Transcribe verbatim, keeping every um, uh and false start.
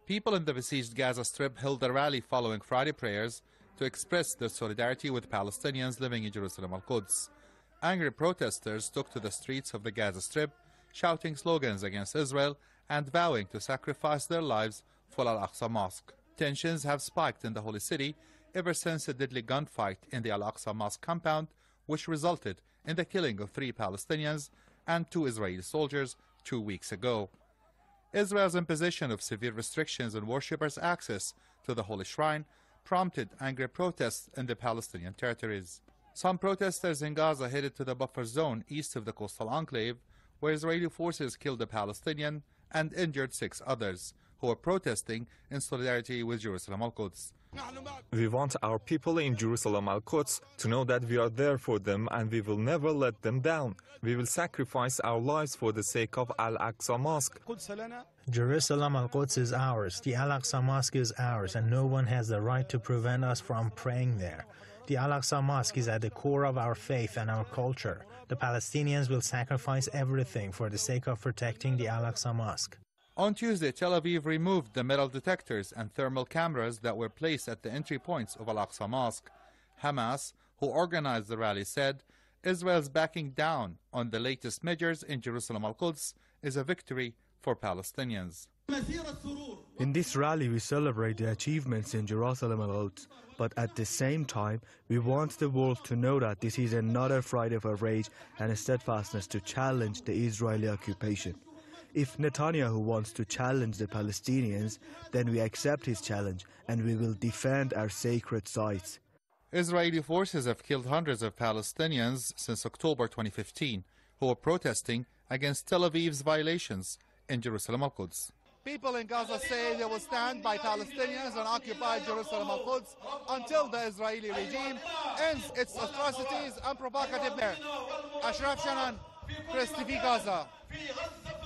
People in the besieged Gaza Strip held a rally following Friday prayers to express their solidarity with Palestinians living in Jerusalem al-Quds. Angry protesters took to the streets of the Gaza Strip, shouting slogans against Israel and vowing to sacrifice their lives for Al-Aqsa Mosque. Tensions have spiked in the Holy City ever since a deadly gunfight in the Al-Aqsa Mosque compound, which resulted in the killing of three Palestinians and two Israeli soldiers two weeks ago. Israel's imposition of severe restrictions on worshippers' access to the Holy Shrine prompted angry protests in the Palestinian territories. Some protesters in Gaza headed to the buffer zone east of the coastal enclave, where Israeli forces killed a Palestinian and injured six others, who were protesting in solidarity with Jerusalem al-Quds. We want our people in Jerusalem al-Quds to know that we are there for them and we will never let them down. We will sacrifice our lives for the sake of Al-Aqsa Mosque. Jerusalem al-Quds is ours, the Al-Aqsa Mosque is ours, and no one has the right to prevent us from praying there. The Al-Aqsa Mosque is at the core of our faith and our culture. The Palestinians will sacrifice everything for the sake of protecting the Al-Aqsa Mosque. On Tuesday, Tel Aviv removed the metal detectors and thermal cameras that were placed at the entry points of Al-Aqsa Mosque. Hamas, who organized the rally, said Israel's backing down on the latest measures in Jerusalem al-Quds is a victory for Palestinians. In this rally, we celebrate the achievements in Jerusalem al-Quds, but at the same time, we want the world to know that this is another Friday of rage and a steadfastness to challenge the Israeli occupation. If Netanyahu wants to challenge the Palestinians, then we accept his challenge and we will defend our sacred sites. Israeli forces have killed hundreds of Palestinians since October twenty fifteen, who were protesting against Tel Aviv's violations in Jerusalem al-Quds. People in Gaza say they will stand by Palestinians and occupy Jerusalem al-Quds until the Israeli regime ends its atrocities and provocative there. Ashraf Shanan, Press T V Gaza.